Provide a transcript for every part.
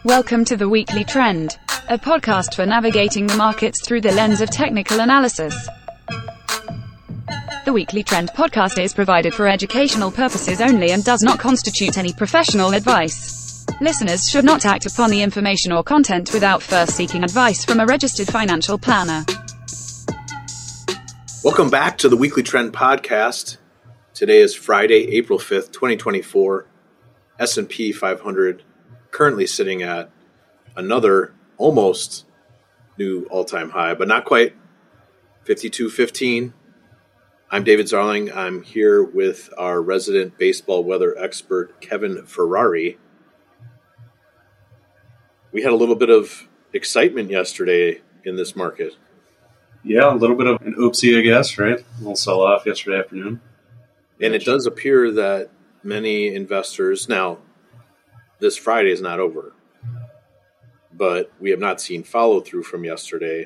Welcome to The Weekly Trend, a podcast for navigating the markets through the lens of technical analysis. The Weekly Trend podcast is provided for educational purposes only and does not constitute any professional advice. Listeners should not act upon the information or content without first seeking advice from a registered financial planner. Welcome back to the Weekly Trend podcast. Today is Friday, April 5th, 2024. S&P 500 currently sitting at another almost new all-time high, but not quite, 52.15. I'm David Zarling. I'm here with our resident baseball weather expert, Kevin Ferrari. We had a little bit of excitement yesterday in this market. Yeah, a little bit of an oopsie, I guess, right? A little sell-off yesterday afternoon. And it does appear that many investors, now, this Friday is not over, but we have not seen follow-through from yesterday.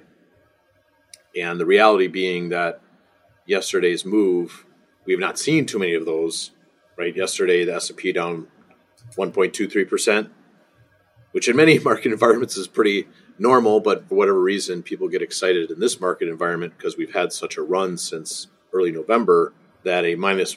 And the reality being that yesterday's move, we have not seen too many of those, right? Yesterday, the S&P down 1.23%, which in many market environments is pretty normal, but for whatever reason, people get excited in this market environment because we've had such a run since early November that a minus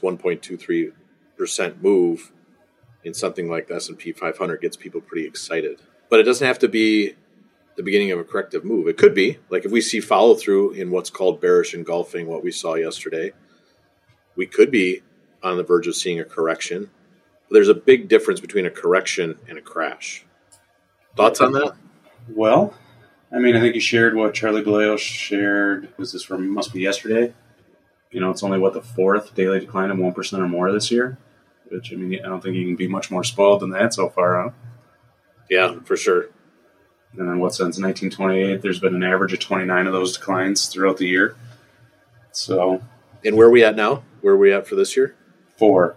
1.23% move in something like the S&P 500 gets people pretty excited. But it doesn't have to be the beginning of a corrective move. It could be, like if we see follow through in what's called bearish engulfing, what we saw yesterday, we could be on the verge of seeing a correction. But there's a big difference between a correction and a crash. Thoughts on that? Well, I mean, I think you shared what Charlie Vallejo shared. Was this from, must be yesterday? You know, it's only, the fourth daily decline of 1% or more this year? Which, I mean, I don't think you can be much more spoiled than that so far, huh? Yeah, for sure. And then since 1928, there's been an average of 29 of those declines throughout the year. So. And where are we at now? Where are we at for this year? Four.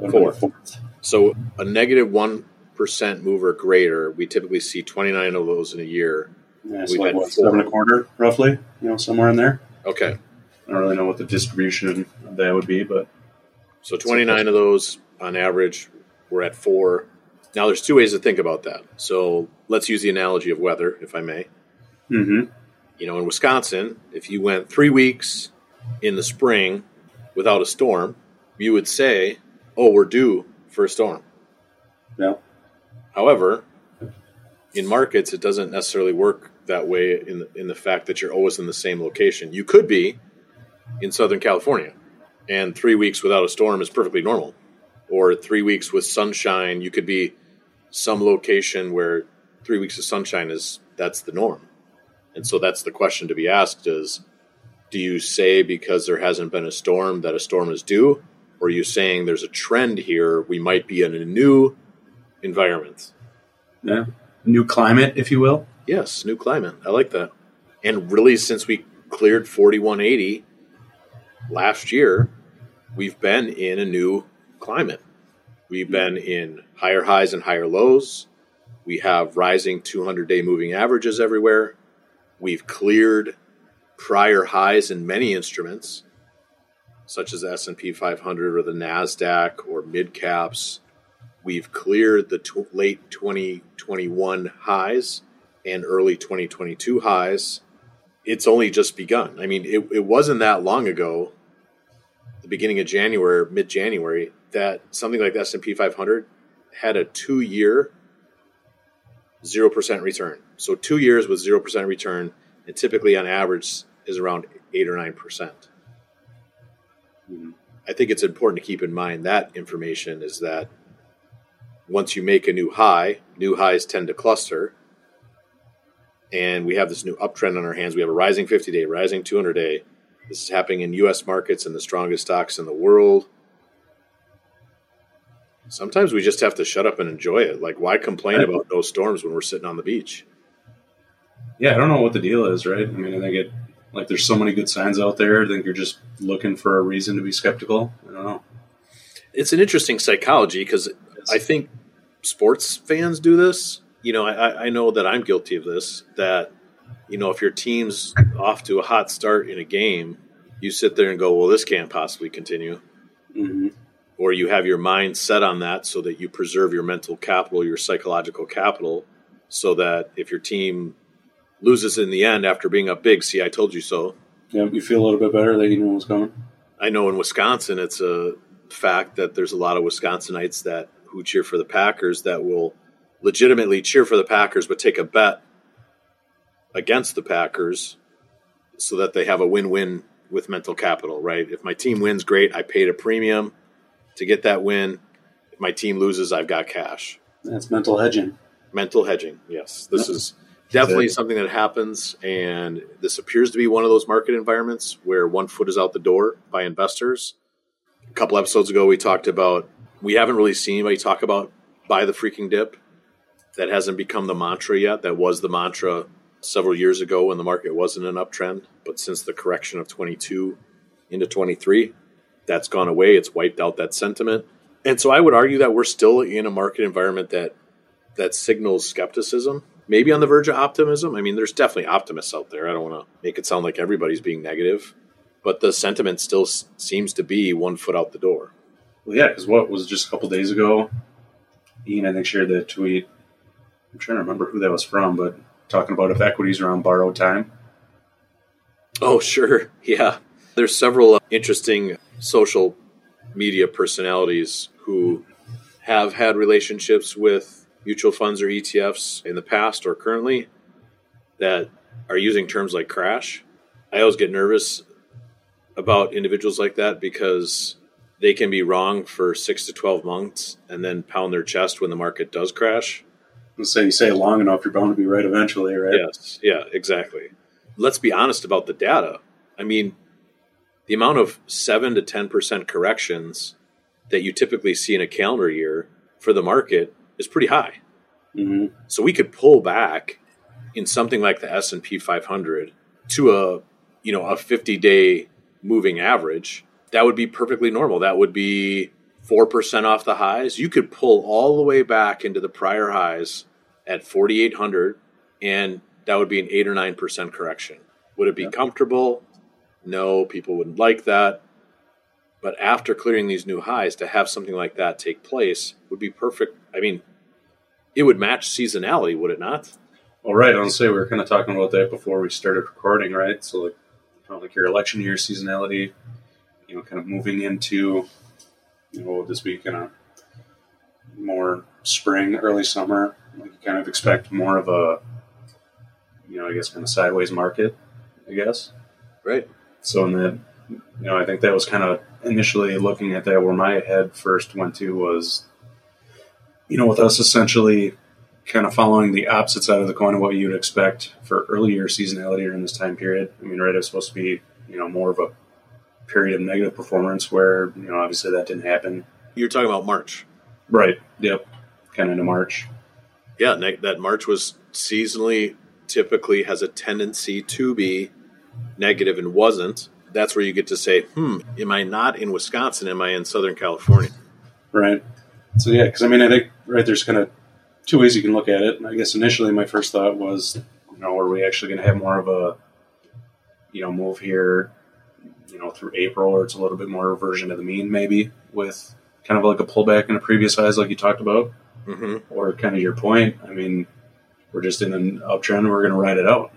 So a negative 1% move or greater, we typically see 29 of those in a year. Yeah, so like 7.25, roughly, somewhere in there. Okay. I don't really know what the distribution of that would be, but. So 29 of those on average, we're at 4. Now, there's two ways to think about that. So let's use the analogy of weather, if I may. Mm-hmm. In Wisconsin, if you went 3 weeks in the spring without a storm, you would say, oh, we're due for a storm. Yeah. However, in markets, it doesn't necessarily work that way in the fact that you're always in the same location. You could be in Southern California, and 3 weeks without a storm is perfectly normal. Or 3 weeks with sunshine, you could be some location where 3 weeks of sunshine that's the norm. And so that's the question to be asked is, do you say because there hasn't been a storm that a storm is due? Or are you saying there's a trend here, we might be in a new environment? Yeah, new climate, if you will. Yes, new climate. I like that. And really, since we cleared 4180 last year, we've been in a new climate. We've been in higher highs and higher lows. We have rising 200-day moving averages everywhere. We've cleared prior highs in many instruments, such as the S&P 500 or the NASDAQ or mid-caps. We've cleared the late 2021 highs and early 2022 highs. It's only just begun. I mean, it wasn't that long ago, the beginning of January, mid-January, that something like the S&P 500 had a 2-year 0% return. So 2 years with 0% return, and typically on average is around 8 or 9%. Mm-hmm. I think it's important to keep in mind that information is that once you make a new high, new highs tend to cluster, and we have this new uptrend on our hands. We have a rising 50-day, rising 200-day. This is happening in U.S. markets and the strongest stocks in the world. Sometimes we just have to shut up and enjoy it. Like, why complain about no storms when we're sitting on the beach? Yeah, I don't know what the deal is, right? I mean, I think there's so many good signs out there. I think you're just looking for a reason to be skeptical. I don't know. It's an interesting psychology because I think sports fans do this. I know that I'm guilty of this, that, if your team's off to a hot start in a game, you sit there and go, well, this can't possibly continue. Mm-hmm. Or you have your mind set on that so that you preserve your mental capital, your psychological capital, so that if your team loses in the end after being up big, see, I told you so. Yeah, you feel a little bit better that you know what's coming. I know in Wisconsin, it's a fact that there's a lot of Wisconsinites who cheer for the Packers that will legitimately cheer for the Packers, but take a bet against the Packers so that they have a win-win with mental capital, right? If my team wins, great. I paid a premium to get that win. If my team loses, I've got cash. That's mental hedging. Mental hedging, yes. This is definitely something that happens, and this appears to be one of those market environments where one foot is out the door by investors. A couple episodes ago, we talked about, we haven't really seen anybody talk about buy the freaking dip. That hasn't become the mantra yet. That was the mantra several years ago when the market wasn't an uptrend. But since the correction of 22 into 23, that's gone away. It's wiped out that sentiment. And so I would argue that we're still in a market environment that signals skepticism, maybe on the verge of optimism. I mean, there's definitely optimists out there. I don't want to make it sound like everybody's being negative, but the sentiment still seems to be one foot out the door. Well, yeah, because what was just a couple days ago, Ian, I think, shared that tweet. I'm trying to remember who that was from, but talking about if equities are on borrowed time. Oh, sure. Yeah. There's several interesting social media personalities who have had relationships with mutual funds or ETFs in the past or currently that are using terms like crash. I always get nervous about individuals like that because they can be wrong for 6 to 12 months and then pound their chest when the market does crash. Let's say you say it long enough, you're bound to be right eventually, right? Yes. Yeah, exactly. Let's be honest about the data. I mean, the amount of 7 to 10% corrections that you typically see in a calendar year for the market is pretty high. Mm-hmm. So we could pull back in something like the S&P 500 to a 50-day moving average. That would be perfectly normal. That would be 4% off the highs. You could pull all the way back into the prior highs at 4,800, and that would be an 8 or 9% correction. Would it be comfortable? No, people wouldn't like that. But after clearing these new highs, to have something like that take place would be perfect. I mean, it would match seasonality, would it not? Well, right. I was say we were kind of talking about that before we started recording, right? So, like your election year seasonality, kind of moving into, this week kind of more spring, early summer. Like you kind of expect more of a, I guess kind of sideways market, I guess. Right. So in that, I think that was kind of initially looking at that where my head first went to was, with us essentially kind of following the opposite side of the coin of what you would expect for early year seasonality during this time period. I mean, right, it was supposed to be, more of a period of negative performance where, obviously that didn't happen. You're talking about March. Right. Yep. Kind of into March. Yeah, that March was seasonally typically has a tendency to be negative and wasn't. That's where you get to say, am I not in Wisconsin? Am I in Southern California? Right. So, yeah, because, I think, right, there's kind of two ways you can look at it. And I guess initially my first thought was, are we actually going to have more of a, move here, through April, or it's a little bit more reversion to the mean maybe with kind of like a pullback in the previous highs like you talked about? Mm-hmm. Or kind of your point, we're just in an uptrend, we're going to ride it out,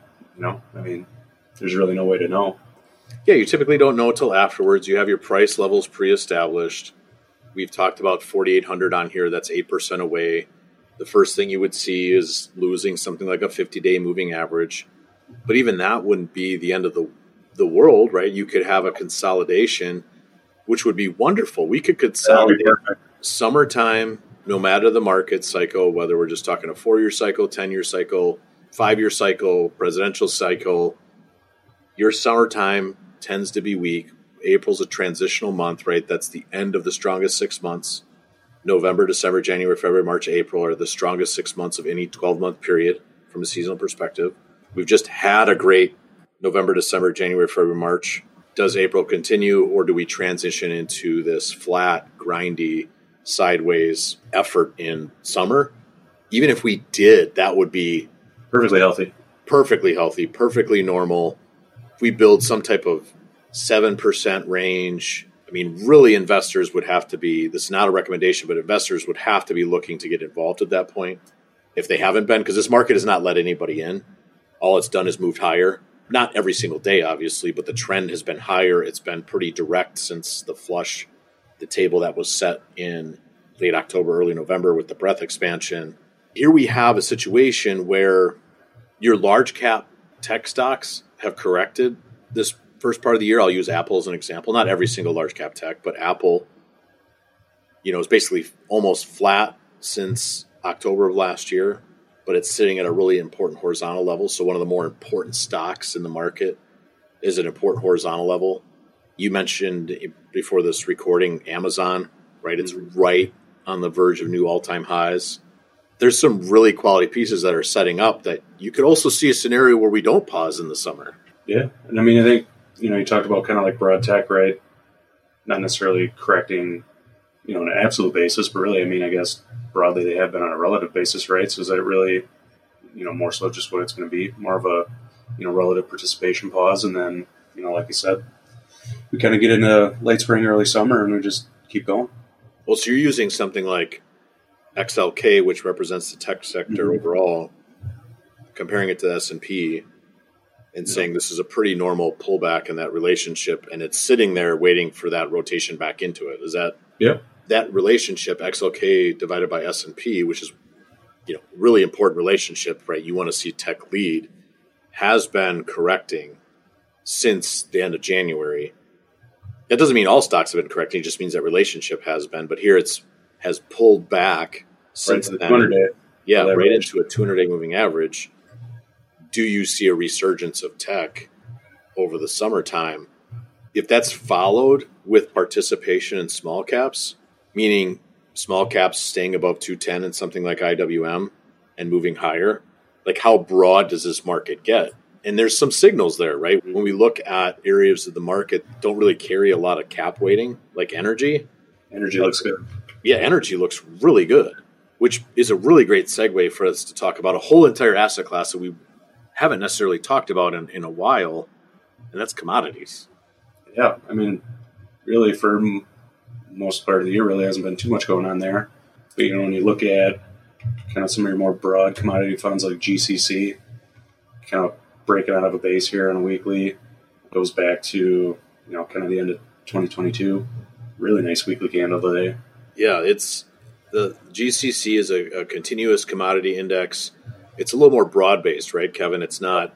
there's really no way to know. Yeah, you typically don't know until afterwards. You have your price levels pre-established. We've talked about 4,800 on here. That's 8% away. The first thing you would see is losing something like a 50-day moving average. But even that wouldn't be the end of the world, right? You could have a consolidation, which would be wonderful. We could consolidate summertime, no matter the market cycle, whether we're just talking a 4-year cycle, 10-year cycle, 5-year cycle, presidential cycle. Your summertime tends to be weak. April's a transitional month, right? That's the end of the strongest 6 months. November, December, January, February, March, April are the strongest 6 months of any 12-month period from a seasonal perspective. We've just had a great November, December, January, February, March. Does April continue, or do we transition into this flat, grindy, sideways effort in summer? Even if we did, that would be perfectly healthy, perfectly normal. If we build some type of 7% range, really investors would have to be, this is not a recommendation, but investors would have to be looking to get involved at that point. if they haven't been, because this market has not let anybody in. All it's done is moved higher. Not every single day, obviously, but the trend has been higher. It's been pretty direct since the flush, the table that was set in late October, early November with the breadth expansion. Here we have a situation where your large cap tech stocks have corrected this first part of the year. I'll use Apple as an example. Not every single large cap tech, but Apple, is basically almost flat since October of last year, but it's sitting at a really important horizontal level. So one of the more important stocks in the market is an important horizontal level. You mentioned before this recording Amazon, right? It's right on the verge of new all-time highs. There's some really quality pieces that are setting up that you could also see a scenario where we don't pause in the summer. Yeah. And I think, you talked about kind of like broad tech, right? Not necessarily correcting, on an absolute basis, but really, I guess broadly they have been on a relative basis, right? So is that really, more so just what it's going to be, more of a, relative participation pause. And then, like you said, we kind of get into late spring, early summer, and we just keep going. Well, so you're using something like XLK, which represents the tech sector overall, comparing it to the S&P and saying this is a pretty normal pullback in that relationship, and it's sitting there waiting for that rotation back into it. Is that that relationship, XLK divided by S&P, which is really important relationship, right? You want to see tech lead, has been correcting since the end of January. That doesn't mean all stocks have been correcting. It just means that relationship has been. But here has pulled back since then. 200-day. Yeah, right into a 200-day moving average. Do you see a resurgence of tech over the summertime? If that's followed with participation in small caps, meaning small caps staying above 210 in something like IWM and moving higher, like how broad does this market get? And there's some signals there, right? When we look at areas of the market that don't really carry a lot of cap weighting, like energy. Energy looks good. Yeah, energy looks really good, which is a really great segue for us to talk about a whole entire asset class that we haven't necessarily talked about in a while, and that's commodities. Yeah, really for most part of the year, really hasn't been too much going on there. But, when you look at kind of some of your more broad commodity funds like GCC, kind of breaking out of a base here on a weekly, goes back to, kind of the end of 2022. Really nice weekly candle today. Yeah, it's the GCC is a continuous commodity index. It's a little more broad-based, right, Kevin? It's not,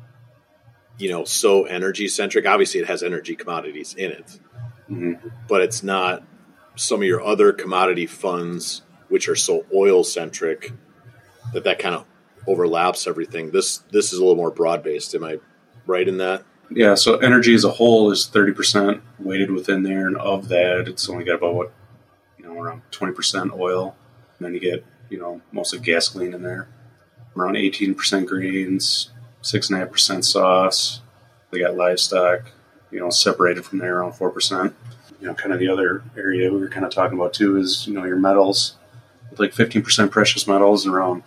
so energy-centric. Obviously, it has energy commodities in it. Mm-hmm. But it's not some of your other commodity funds, which are so oil-centric, that kind of overlaps everything. This is a little more broad-based. Am I right in that? Yeah, so energy as a whole is 30% weighted within there, and of that, it's only got about, around 20% oil. And then you get, mostly gasoline in there. Around 18% greens, 6.5% sauce. They got livestock, separated from there around 4%. Kind of the other area we were kind of talking about too is, your metals, with like 15% precious metals and around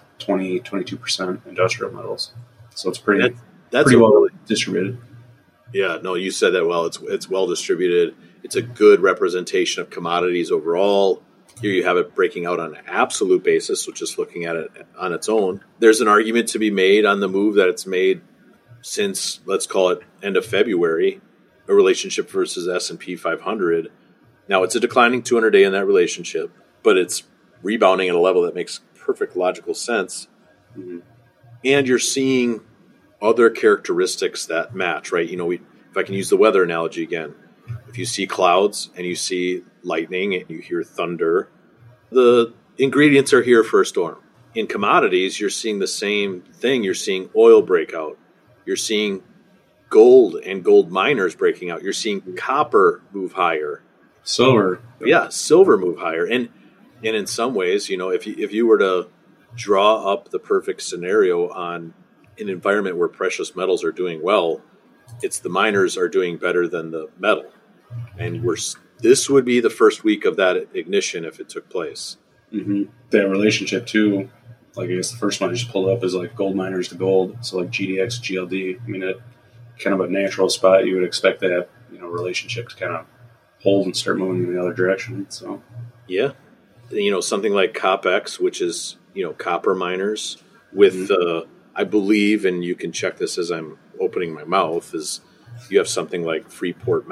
22% industrial metals. So it's pretty well distributed. Yeah, no, you said that well. It's well distributed. It's a good representation of commodities overall. Here you have it breaking out on an absolute basis, so just looking at it on its own. There's an argument to be made on the move that it's made since, let's call it, end of February, a relationship versus S&P 500. Now, it's a declining 200-day in that relationship, but it's rebounding at a level that makes perfect logical sense. Mm-hmm. And you're seeing other characteristics that match, right? If I can use the weather analogy again, if you see clouds and you see lightning and you hear thunder, the ingredients are here for a storm. In commodities, you're seeing the same thing. You're seeing oil breakout. You're seeing gold and gold miners breaking out. You're seeing copper move higher. Silver. Yeah, silver move higher. And in some ways, if you were to draw up the perfect scenario on an environment where precious metals are doing well, it's the miners are doing better than the metal. And this would be the first week of that ignition if it took place. Mm-hmm. That relationship too, like I guess the first one I just pulled up is like gold miners to gold. So like GDX, GLD. At kind of a natural spot, you would expect that relationship to kind of hold and start moving in the other direction. So yeah, something like COPX, which is copper miners with, I believe, and you can check this as I'm opening my mouth, is you have something like Freeport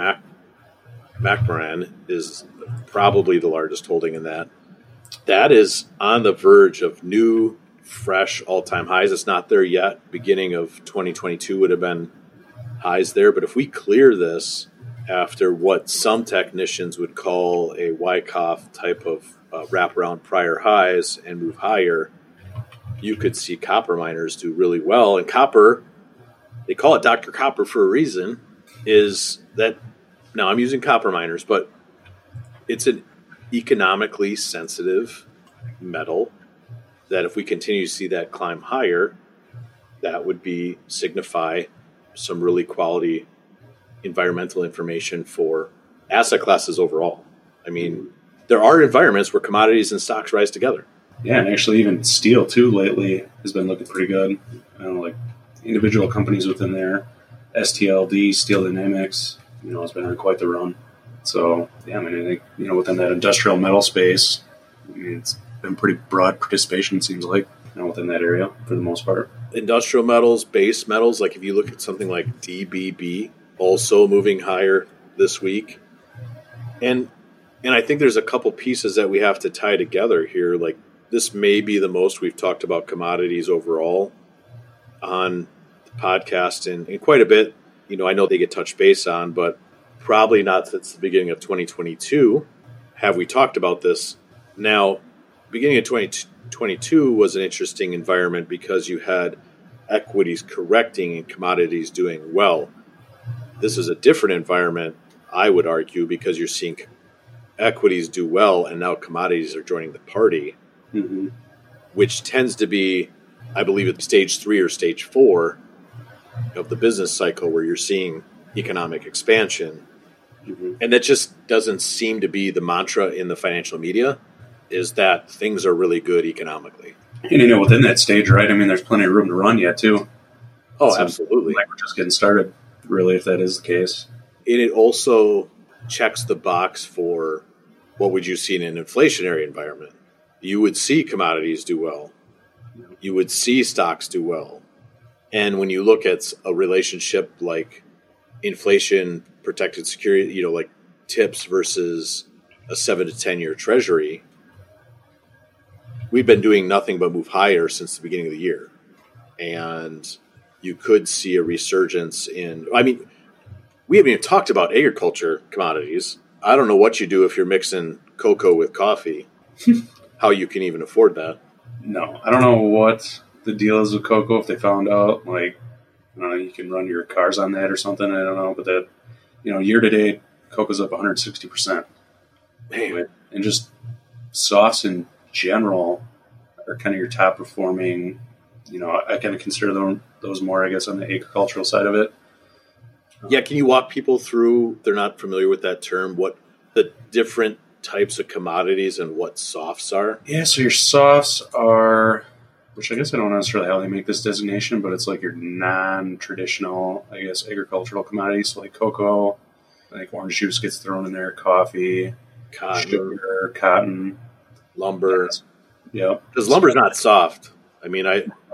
McMoRan is probably the largest holding in that. That is on the verge of new, fresh all-time highs. It's not there yet. Beginning of 2022 would have been highs there. But if we clear this after what some technicians would call a Wyckoff type of wraparound prior highs and move higher, you could see copper miners do really well. And copper, they call it Dr. Copper for a reason, is that, now I'm using copper miners, but it's an economically sensitive metal that if we continue to see that climb higher, that would signify some really quality environmental information for asset classes overall. I mean, there are environments where commodities and stocks rise together. Yeah, and actually even steel too lately has been looking pretty good. I don't know, like individual companies within there, STLD, Steel Dynamics, has been on quite the run. So, yeah, I mean, I think, within that industrial metal space, it's been pretty broad participation, it seems like, within that area for the most part. Industrial metals, base metals, like if you look at something like DBB, also moving higher this week. And I think there's a couple pieces that we have to tie together here. Like, this may be the most we've talked about commodities overall on the podcast and quite a bit. I know they get touched base on, but probably not since the beginning of 2022 have we talked about this. Now, beginning of 2022 was an interesting environment because you had equities correcting and commodities doing well. This is a different environment, I would argue, because you're seeing equities do well and now commodities are joining the party, which tends to be, I believe, at stage 3 or stage 4 of the business cycle where you're seeing economic expansion. And that just doesn't seem to be the mantra in the financial media, is that things are really good economically. And, within that stage, right, I mean, there's plenty of room to run yet, too. Oh, so, absolutely. Like, we're just getting started, really, if that is the case. And it also checks the box for what would you see in an inflationary environment. You would see commodities do well. You would see stocks do well. And when you look at a relationship like inflation protected security, like TIPS versus a 7 to 10 year treasury, we've been doing nothing but move higher since the beginning of the year. And you could see a resurgence we haven't even talked about agriculture commodities. I don't know what you do if you're mixing cocoa with coffee, how you can even afford that. No, I don't know what the deal is with cocoa. If they found out, you can run your cars on that or something. I don't know, but that, year to date, cocoa's up 160%. Man. And just softs in general are kind of your top performing. I kind of consider those more, I guess, on the agricultural side of it. Yeah, can you walk people through, they're not familiar with that term, what the different types of commodities and what softs are? Yeah, so your softs are, which I guess I don't know necessarily how they make this designation, but it's like your non-traditional, I guess, agricultural commodities. So like cocoa, like orange juice gets thrown in there, coffee, cotton, sugar, cotton, lumber. Yeah. Because lumber's not soft. I mean,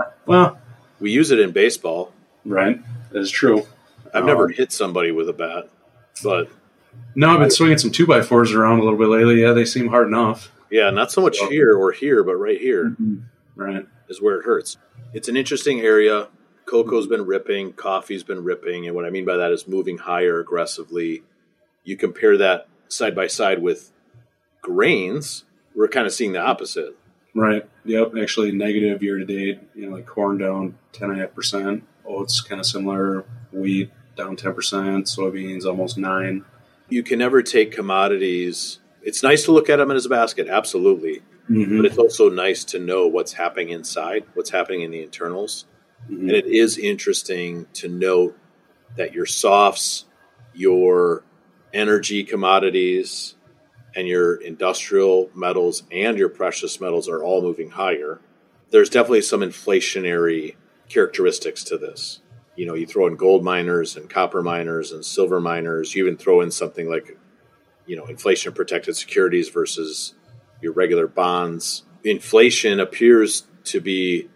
we use it in baseball. Right, that is true. I've never hit somebody with a bat, but... No, I've been swinging some 2x4s around a little bit lately. Yeah, they seem hard enough. Yeah, not so much here, but right here right is where it hurts. It's an interesting area. Cocoa's been ripping, coffee's been ripping, and what I mean by that is moving higher aggressively. You compare that side by side with grains, we're kind of seeing the opposite. Right. Yep. Actually, negative year to date. Like corn down 10.5%, oats kind of similar, wheat down 10%, soybeans almost 9%. You can never take commodities. It's nice to look at them as a basket, absolutely. But it's also nice to know what's happening inside, what's happening in the internals. And it is interesting to note that your softs, your energy commodities, and your industrial metals and your precious metals are all moving higher. There's definitely some inflationary characteristics to this. You throw in gold miners and copper miners and silver miners. You even throw in something like, inflation-protected securities versus your regular bonds. inflation appears to be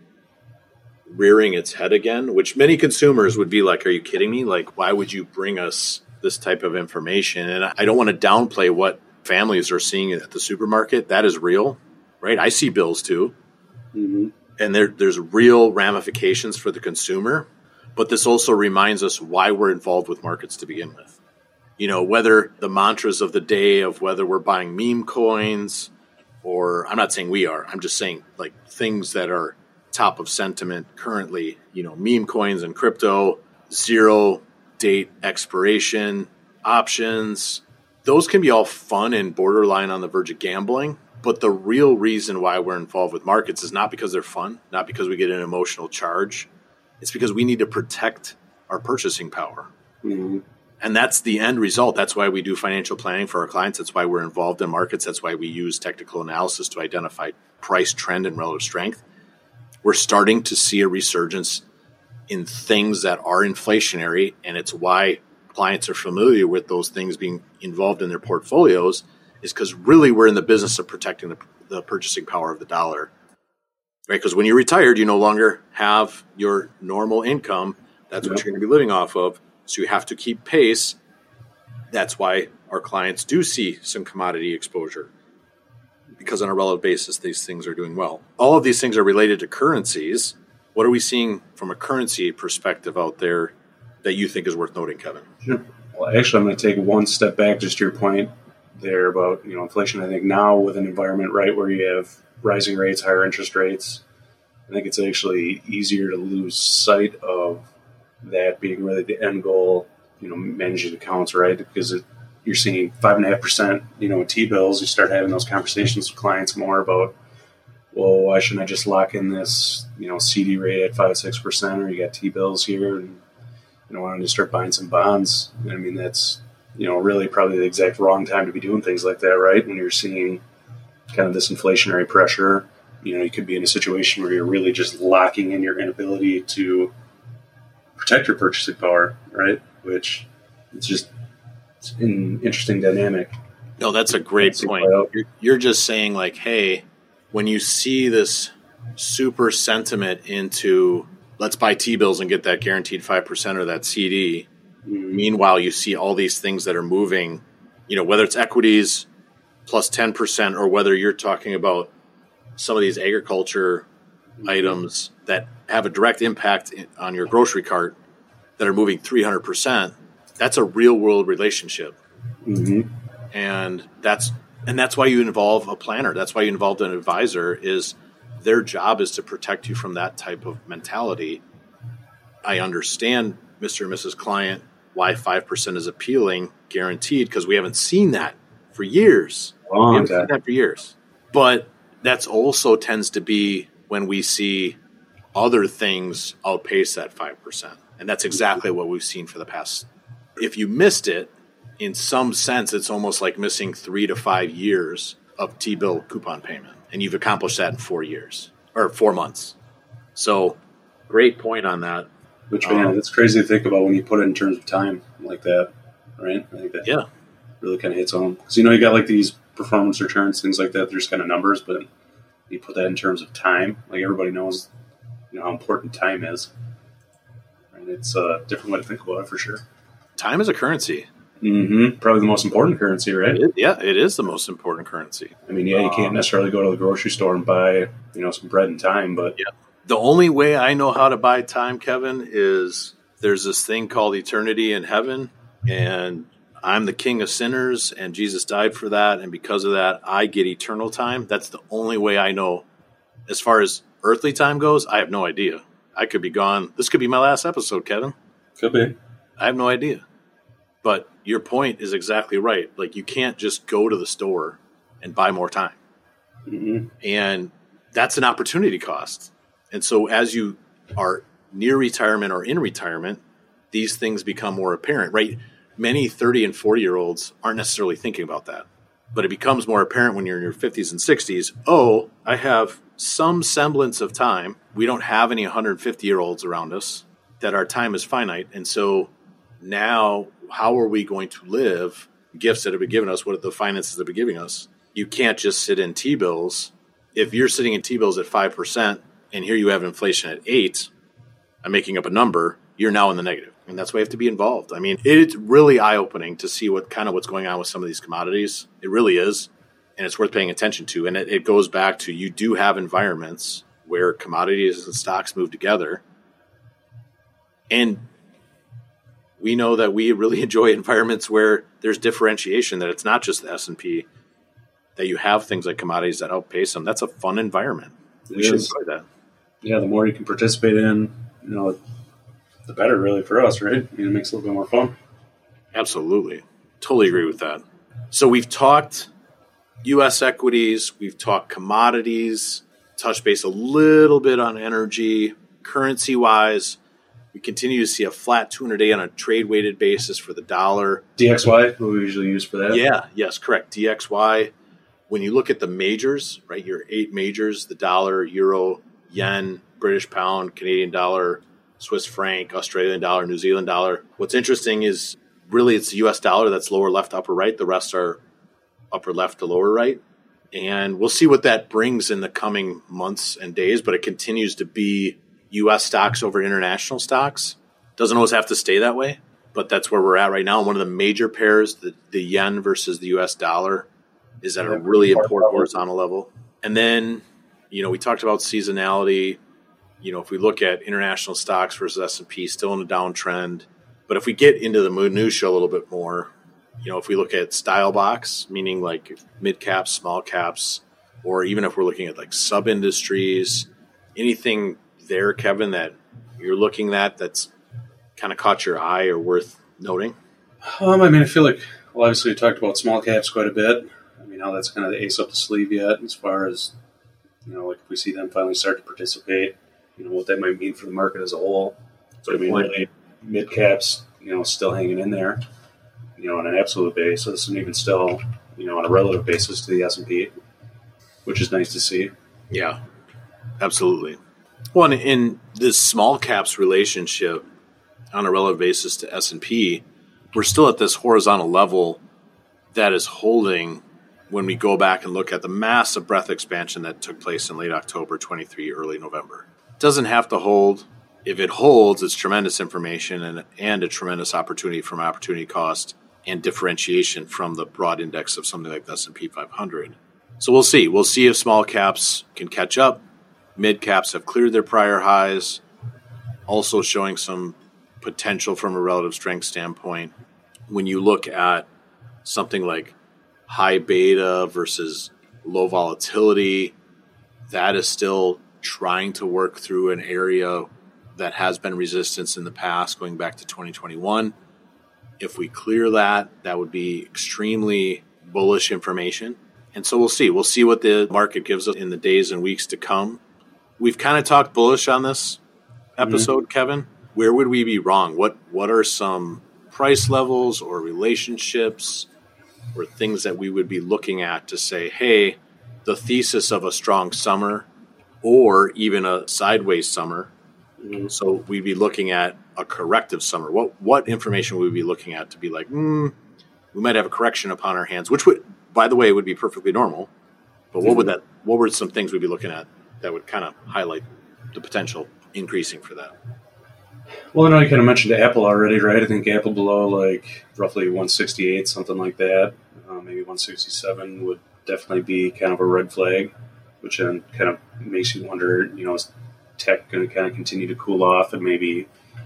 rearing its head again, which many consumers would be like, are you kidding me? Like, why would you bring us this type of information? And I don't want to downplay what families are seeing at the supermarket. That is real, right? I see bills too. Mm-hmm. And there's real ramifications for the consumer. But this also reminds us why we're involved with markets to begin with. You know, whether the mantras of the day of whether we're buying meme coins, or I'm not saying we are, I'm just saying like things that are top of sentiment currently, you know, meme coins and crypto, 0 date expiration options. Those can be all fun and borderline on the verge of gambling. But the real reason why we're involved with markets is not because they're fun, not because we get an emotional charge. It's because we need to protect our purchasing power. Mm-hmm. And that's the end result. That's why we do financial planning for our clients. That's why we're involved in markets. That's why we use technical analysis to identify price, trend, and relative strength. We're starting to see a resurgence in things that are inflationary, and it's why clients are familiar with those things being involved in their portfolios, is because really we're in the business of protecting the purchasing power of the dollar. Right? Because when you're retired, you no longer have your normal income. That's what you're going to be living off of. So you have to keep pace. That's why our clients do see some commodity exposure, because on a relative basis, these things are doing well. All of these things are related to currencies. What are we seeing from a currency perspective out there that you think is worth noting, Kevin? Sure. Well, actually, I'm going to take one step back just to your point there about, you know, inflation. I think now with an environment, right, where you have rising rates, higher interest rates, I think it's actually easier to lose sight of that being really the end goal, you know, managing accounts, right? Because you're seeing 5.5%, you know, T-bills. You start having those conversations with clients more about, well, why shouldn't I just lock in this, you know, CD rate at 5-6%, or you got T-bills here, and, you know, why don't you start buying some bonds? I mean, that's, you know, really probably the exact wrong time to be doing things like that, right? When you're seeing kind of this inflationary pressure, you know, you could be in a situation where you're really just locking in your inability to protect your purchasing power, right? Which it's just an interesting dynamic. No, that's a great point. You're just saying like, hey, when you see this super sentiment into let's buy T-bills and get that guaranteed 5% or that CD, meanwhile, you see all these things that are moving, you know, whether it's equities plus 10% or whether you're talking about some of these agriculture items that have a direct impact on your grocery cart that are moving 300%, that's a real world relationship. Mm-hmm. And that's why you involve a planner. That's why you involve an advisor, is their job is to protect you from that type of mentality. I understand, Mr. and Mrs. Client, why 5% is appealing, guaranteed, because we haven't seen that for years. We haven't seen that for years. But that's also tends to be when we see other things outpace that 5%. And that's exactly what we've seen for the past. If you missed it, in some sense, it's almost like missing 3 to 5 years of T-bill coupon payment. And you've accomplished that in 4 years or 4 months. So great point on that. Which, man, it's crazy to think about when you put it in terms of time like that, right? I think that really kind of hits home. Because, you know, you got like these performance returns, things like that. There's kind of numbers, but you put that in terms of time. Like everybody knows, you know, how important time is. And it's a different way to think about it for sure. Time is a currency. Mm-hmm. Probably the most important currency, right? It is the most important currency. I mean, you can't necessarily go to the grocery store and buy, you know, some bread and time, but the only way I know how to buy time, Kevin, is there's this thing called eternity in heaven, and I'm the king of sinners, and Jesus died for that, and because of that, I get eternal time. That's the only way I know. As far as earthly time goes, I have no idea. I could be gone. This could be my last episode, Kevin. Could be. I have no idea. But your point is exactly right. Like, you can't just go to the store and buy more time. Mm-hmm. And that's an opportunity cost. And so as you are near retirement or in retirement, these things become more apparent, right? Many 30 and 40-year-olds aren't necessarily thinking about that. But it becomes more apparent when you're in your 50s and 60s. Oh, I have some semblance of time. We don't have any 150-year-olds around us, that our time is finite. And so now, how are we going to live gifts that have been given us? What are the finances that have been giving us? You can't just sit in T-bills. if you're sitting in T-bills at 5% and here you have inflation at 8%, I'm making up a number, you're now in the negative. And that's why you have to be involved. I mean, it's really eye-opening to see what's going on with some of these commodities. It really is. And it's worth paying attention to. And it goes back to, you do have environments where commodities and stocks move together. And we know that we really enjoy environments where there's differentiation, that it's not just the S&P, that you have things like commodities that outpace them. That's a fun environment. We should enjoy that. Yeah, the more you can participate in, the better really for us, right? I mean, it makes it a little bit more fun. Absolutely. Totally agree with that. So we've talked U.S. equities, we've talked commodities, touched base a little bit on energy. Currency-wise, we continue to see a flat 200-day on a trade-weighted basis for the dollar. DXY, what we usually use for that? Yeah, yes, correct. DXY. When you look at the majors, right, your 8 majors, the dollar, euro, yen, British pound, Canadian dollar, Swiss franc, Australian dollar, New Zealand dollar. What's interesting is really it's the U.S. dollar that's lower left, upper right. The rest are upper left to lower right. And we'll see what that brings in the coming months and days, but it continues to be U.S. stocks over international stocks. Doesn't always have to stay that way, but that's where we're at right now. One of the major pairs, the yen versus the U.S. dollar, is at a really important horizontal level. And then, we talked about seasonality. If we look at international stocks versus S&P, still in a downtrend. But if we get into the minutia a little bit more, if we look at style box, meaning like mid caps, small caps, or even if we're looking at like sub industries, anything there, Kevin, that you're looking at that's kind of caught your eye or worth noting? I feel like, obviously we talked about small caps quite a bit. Now that's kind of the ace up the sleeve yet, as far as, like if we see them finally start to participate, what that might mean for the market as a whole. So, really mid caps, still hanging in there, on an absolute basis, and even still, on a relative basis to the S&P, which is nice to see. Yeah, absolutely. Well, in this small caps relationship on a relative basis to S&P, we're still at this horizontal level that is holding when we go back and look at the massive breadth expansion that took place in late October 23, early November. It doesn't have to hold. If it holds, it's tremendous information and a tremendous opportunity from opportunity cost and differentiation from the broad index of something like the S&P 500. So we'll see. We'll see if small caps can catch up. Mid caps have cleared their prior highs, also showing some potential from a relative strength standpoint. When you look at something like high beta versus low volatility, that is still trying to work through an area that has been resistance in the past, going back to 2021. If we clear that, that would be extremely bullish information. And so we'll see. We'll see what the market gives us in the days and weeks to come. We've kind of talked bullish on this episode, Kevin. Where would we be wrong? What are some price levels or relationships or things that we would be looking at to say, hey, the thesis of a strong summer or even a sideways summer. So we'd be looking at a corrective summer. What information would we be looking at to be like, we might have a correction upon our hands, which would, by the way, would be perfectly normal. But what were some things we'd be looking at that would kind of highlight the potential increasing for that? Well, I know you kind of mentioned Apple already, right? I think Apple below like roughly 168, something like that. Maybe 167 would definitely be kind of a red flag, which then kind of makes you wonder, is tech going to kind of continue to cool off and maybe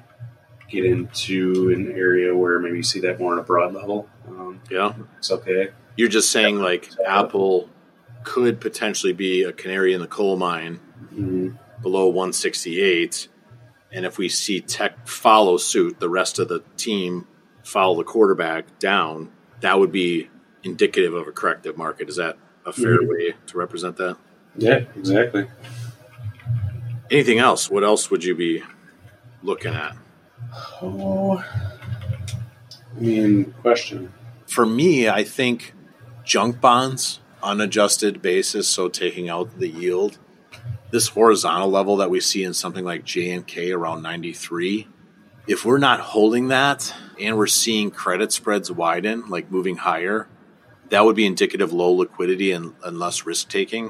get into an area where maybe you see that more on a broad level? Yeah. It's okay. You're just saying like Apple could potentially be a canary in the coal mine below 168. And if we see tech follow suit, the rest of the team follow the quarterback down, that would be indicative of a corrective market. Is that a fair way to represent that? Yeah, exactly. Anything else? What else would you be looking at? Question. For me, I think junk bonds, unadjusted basis, so taking out the yield, this horizontal level that we see in something like J&K around 93, if we're not holding that and we're seeing credit spreads widen, like moving higher, that would be indicative of low liquidity and less risk-taking.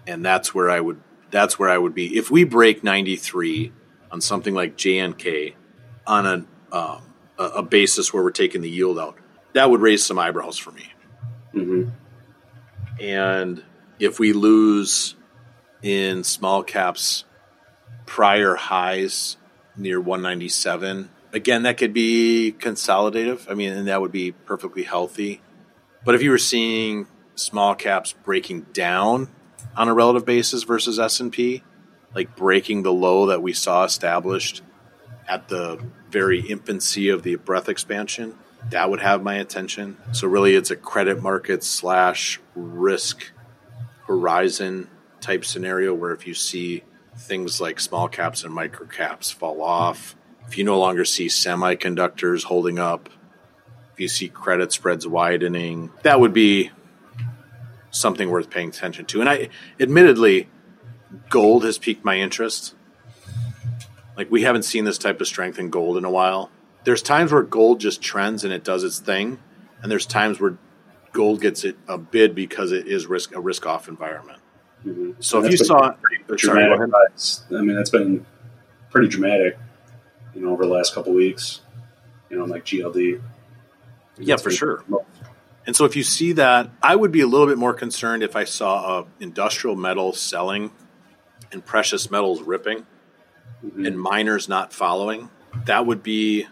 and that's where I would be if we break 93 on something like JNK on a basis where we're taking the yield out. That would raise some eyebrows for me. Mm-hmm. And if we lose in small caps prior highs near 197, again, that could be consolidative. I mean, and that would be perfectly healthy. But if you were seeing small caps breaking down on a relative basis versus S&P, like breaking the low that we saw established at the very infancy of the breadth expansion, that would have my attention. So really it's a credit market / risk horizon type scenario where if you see things like small caps and micro caps fall off, if you no longer see semiconductors holding up, if you see credit spreads widening, that would be something worth paying attention to. And I admittedly, gold has piqued my interest. Like, we haven't seen this type of strength in gold in a while. There's times where gold just trends and it does its thing, and there's times where gold gets it a bid because it is a risk-off environment. Mm-hmm. So if you saw dramatic, I mean, that's been pretty dramatic, over the last couple of weeks, like GLD. Yeah, for sure. And so if you see that, I would be a little bit more concerned if I saw industrial metals selling and precious metals ripping and miners not following. That would be,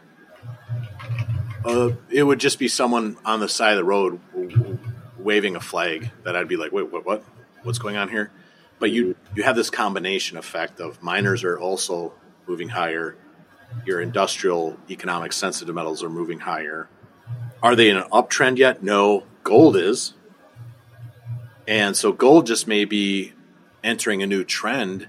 it would just be someone on the side of the road waving a flag that I'd be like, wait, what? What's going on here? But you have this combination effect of miners are also moving higher. Your industrial economic sensitive metals are moving higher. Are they in an uptrend yet? No. Gold is. And so gold just may be entering a new trend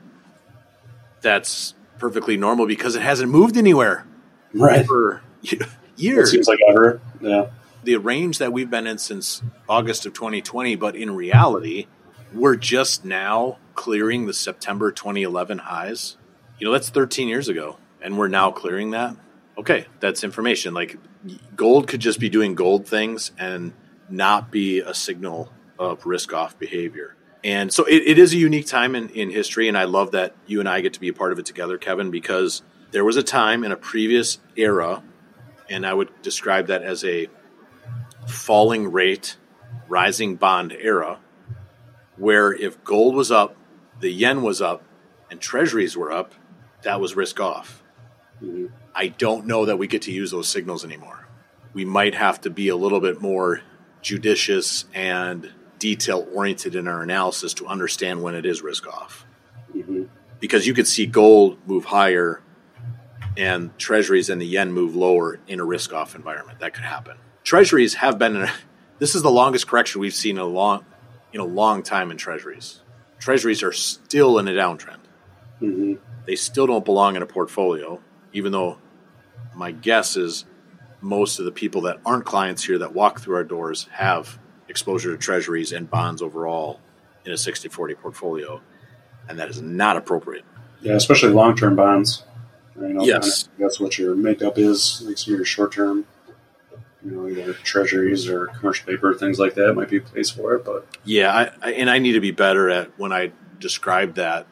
that's perfectly normal because it hasn't moved anywhere for years. It seems like ever. Yeah. The range that we've been in since August of 2020, but in reality, we're just now clearing the September 2011 highs. That's 13 years ago, and we're now clearing that. Okay, that's information. Like, gold could just be doing gold things and not be a signal of risk-off behavior. And so it is a unique time in history, and I love that you and I get to be a part of it together, Kevin, because there was a time in a previous era, and I would describe that as a falling rate, rising bond era, where if gold was up, the yen was up, and treasuries were up, that was risk-off. Mm-hmm. I don't know that we get to use those signals anymore. We might have to be a little bit more judicious and detail-oriented in our analysis to understand when it is risk-off. Mm-hmm. Because you could see gold move higher and treasuries and the yen move lower in a risk-off environment. That could happen. Treasuries have been this is the longest correction we've seen in a long time in treasuries. Treasuries are still in a downtrend. Mm-hmm. They still don't belong in a portfolio, even though my guess is most of the people that aren't clients here that walk through our doors have exposure to treasuries and bonds overall in a 60-40 portfolio, and that is not appropriate. Yeah, especially long-term bonds. Yes. That's what your makeup is, like some of your short-term, either treasuries or commercial paper, things like that might be a place for it. But yeah, I need to be better at when I describe that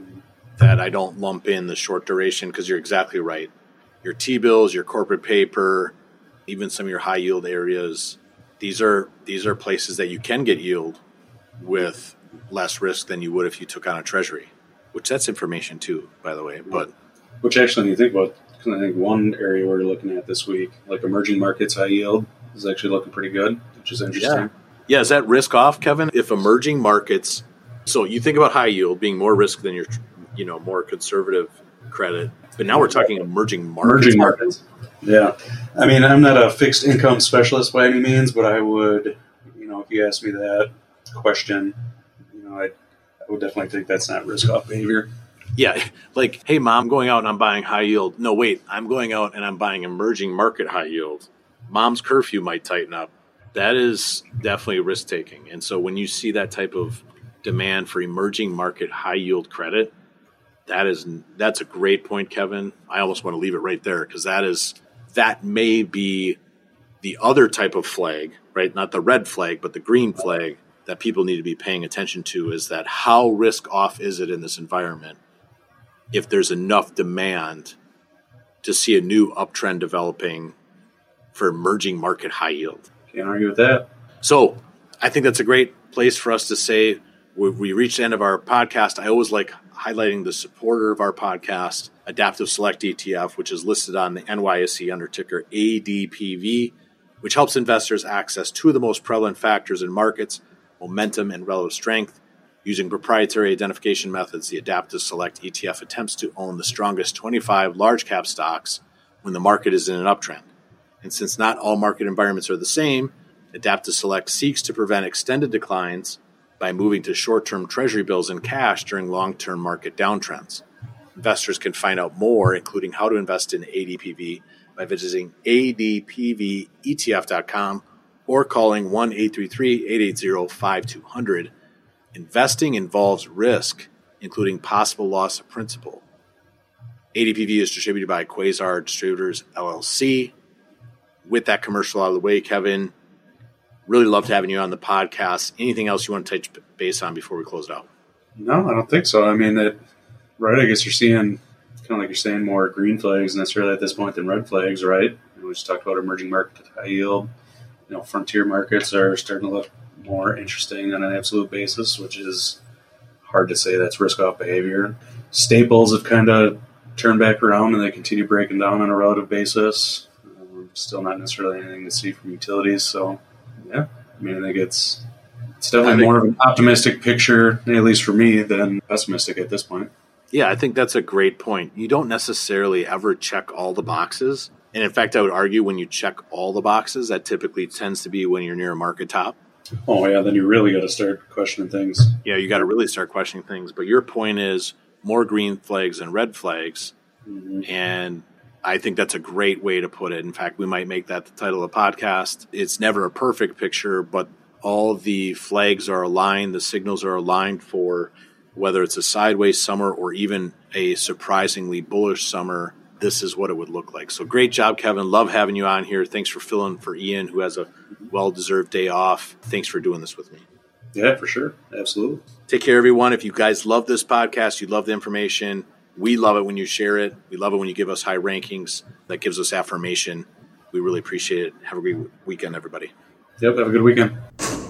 I don't lump in the short duration, because you're exactly right. Your T-bills, your corporate paper, even some of your high yield areas, these are places that you can get yield with less risk than you would if you took on a treasury, which that's information too, by the way. But which actually, when you think about, because I think one area we're looking at this week, like emerging markets high yield, is actually looking pretty good, which is interesting. Yeah, is that risk off, Kevin? If emerging markets, so you think about high yield being more risk than your more conservative credit, but now we're talking emerging markets. Emerging markets. Yeah. I mean, I'm not a fixed income specialist by any means, but I would, if you asked me that question, I would definitely think that's not risk-off behavior. Yeah. Like, hey, Mom, I'm going out and I'm buying high yield. No, wait, I'm going out and I'm buying emerging market high yield. Mom's curfew might tighten up. That is definitely risk-taking. And so when you see that type of demand for emerging market high yield credit, that's a great point, Kevin. I almost want to leave it right there, because that may be the other type of flag, right? Not the red flag, but the green flag that people need to be paying attention to is that how risk off is it in this environment if there's enough demand to see a new uptrend developing for emerging market high yield. Can't argue with that. So I think that's a great place for us to say we reached the end of our podcast. I always like highlighting the supporter of our podcast, Adaptive Select ETF, which is listed on the NYSE under ticker ADPV, which helps investors access two of the most prevalent factors in markets, momentum and relative strength. Using proprietary identification methods, the Adaptive Select ETF attempts to own the strongest 25 large cap stocks when the market is in an uptrend. And since not all market environments are the same, Adaptive Select seeks to prevent extended declines by moving to short-term treasury bills and cash during long-term market downtrends. Investors can find out more, including how to invest in ADPV, by visiting adpvetf.com or calling 1-833-880-5200. Investing involves risk, including possible loss of principal. ADPV is distributed by Quasar Distributors, LLC. With that commercial out of the way, Kevin, really loved having you on the podcast. Anything else you want to touch base on before we close it out? No, I don't think so. I mean, I guess you're seeing, kind of like you're saying, more green flags necessarily at this point than red flags, right? And we just talked about emerging market high yield. Frontier markets are starting to look more interesting on an absolute basis, which is hard to say that's risk-off behavior. Staples have kind of turned back around, and they continue breaking down on a relative basis. Still not necessarily anything to see from utilities. So, yeah, I mean, I think it's definitely more of an optimistic picture, at least for me, than pessimistic at this point. Yeah, I think that's a great point. You don't necessarily ever check all the boxes. And in fact, I would argue when you check all the boxes, that typically tends to be when you're near a market top. Oh, yeah, then you really got to start questioning things. Yeah, you got to really start questioning things. But your point is more green flags than red flags. Mm-hmm. And I think that's a great way to put it. In fact, we might make that the title of the podcast. It's never a perfect picture, but all the flags are aligned. The signals are aligned for whether it's a sideways summer or even a surprisingly bullish summer. This is what it would look like. So great job, Kevin. Love having you on here. Thanks for filling for Ian, who has a well-deserved day off. Thanks for doing this with me. Yeah, for sure. Absolutely. Take care, everyone. If you guys love this podcast, you love the information, we love it when you share it. We love it when you give us high rankings. That gives us affirmation. We really appreciate it. Have a great weekend, everybody. Yep, have a good weekend.